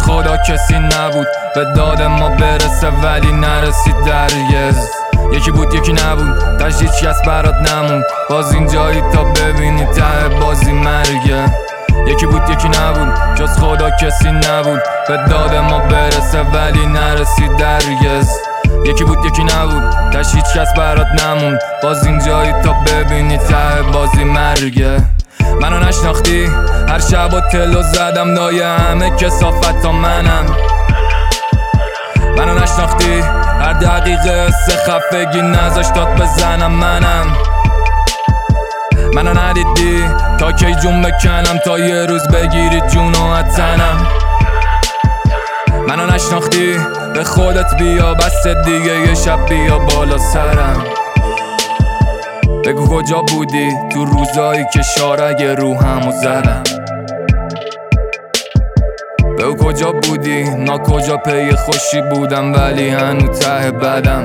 خدا کسی نبود به داد ما برسه ولی نرسید درگز. یکی بود یکی نبود تاش هیچ کس برات نمون، باز اینجایی تا ببینی ته بازی مرگه. یکی بود یکی نبود جز خدا کسی نبود به داد ما برسه ولی نرسید درگز. یکی بود یکی نبود تاش هیچ کس برات نمون، باز اینجایی تا ببینی ته بازی مرگه. منو نشناختی هر شب و تلو زدم لای همه کسافت تا منم. منو نشناختی هر دقیقه خفگی نذاشت داد بزنم منم. منو ندیدی تا کی جون بکنم تا یه روز بگیری جون و تنم. منو نشناختی به خودت بیا بس دیگه یه شب بیا بالا سرم. بگو کجا بودی تو روزایی که شارگ روحمو زدم. بگو کجا بودی نا کجا پی خوشی بودم ولی هنو ته بدم.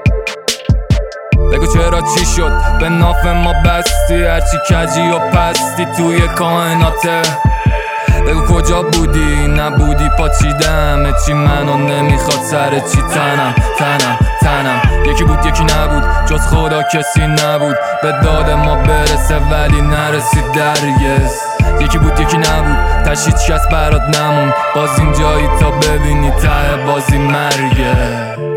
بگو چرا چی شد به ناف ما بستی هرچی کجی و پستی توی کائناته. بگو کجا بودی نبودی پاچیدم چی منو نمیخواد سر چی تنم. یکی بود یکی نبود جز خدا کسی نبود به داد ما برسه ولی نرسید درگز. یکی بود یکی نبود تاش هیچ کس برات نمون، باز اینجایی تا ببینی ته بازی مرگه.